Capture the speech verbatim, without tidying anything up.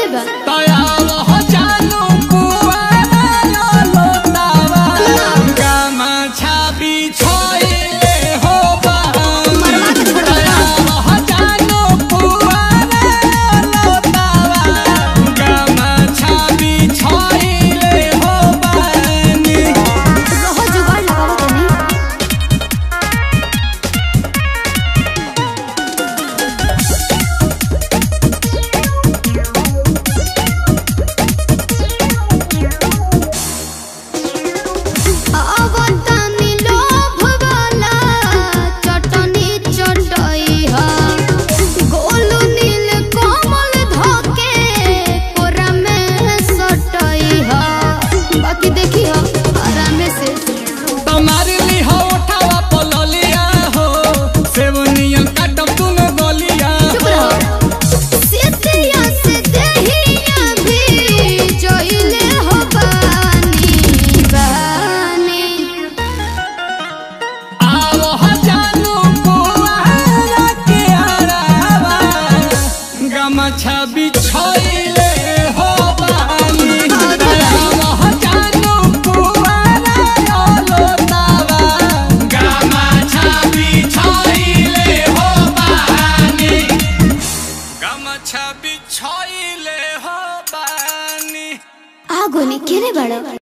बा तया हो जानू पुआरा लोटावा गमा छाबी छोइले हो बा तया हो जानू पुआरा लोटावा गमा छाबी छोइले हो बानी रहो जुगाड़ लगाओ तनी छवि छोइले हो बानी तया हो जानू पुआरा लोटावा गमा छवि छोइले हो बानी गमा छवि छोइले हो बानी आगो ने केरे बड़ा